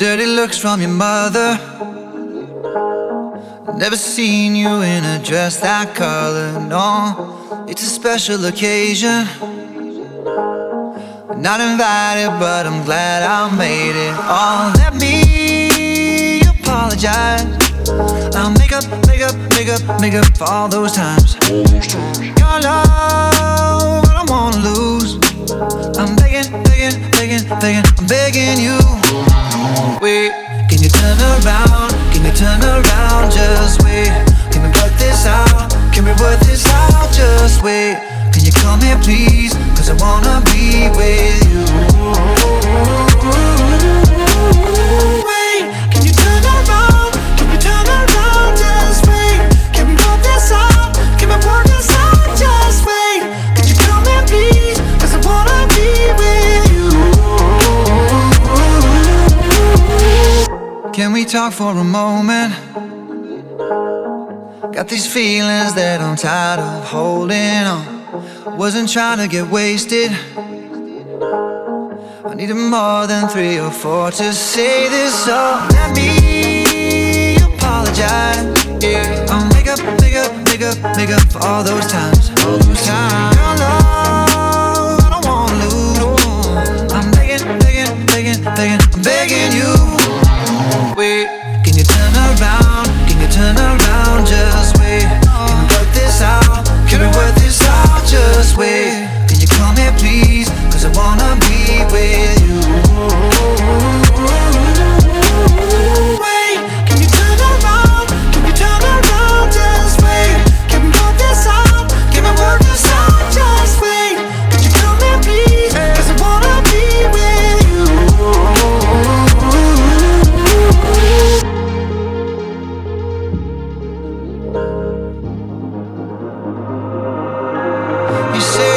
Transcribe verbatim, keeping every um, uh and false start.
Dirty looks from your mother. Never seen you in a dress that color, no. It's a special occasion. Not invited, but I'm glad I made it. Oh, let me apologize. I'll make up, make up, make up, make up for all those times. Your love, I don't wanna lose. I'm begging, begging, begging, begging, I'm begging you. Wait, can you turn around? Can you turn around? Just wait. Can we work this out? Can we work this out? Just wait. Can you come here please? Cause I wanna be with you. Wait, can you turn around? Can you turn around? Just wait. Can we work this out? Can we work this out? Just wait. Can you come here please? Cause I wanna be with you. Can we talk for a moment? Got these feelings that I'm tired of holding on. Wasn't trying to get wasted. I needed more than three or four to say this, so let me apologize. Yeah, I'll make up, make up, make up, make up for all those times. All those times. Your love, I don't wanna lose. I'm begging, begging, begging, begging, I'm begging you. Wait, can you turn around? Can you turn around? Just wait. Can we work this out? Can we work this out? Just wait. Can you come here please? Cause I wanna be with you. Wait, can you turn around? Can you turn around? Just wait. Can we work this out? Can we work this out? Just wait. Could you come here please? Cause I wanna be with you. You say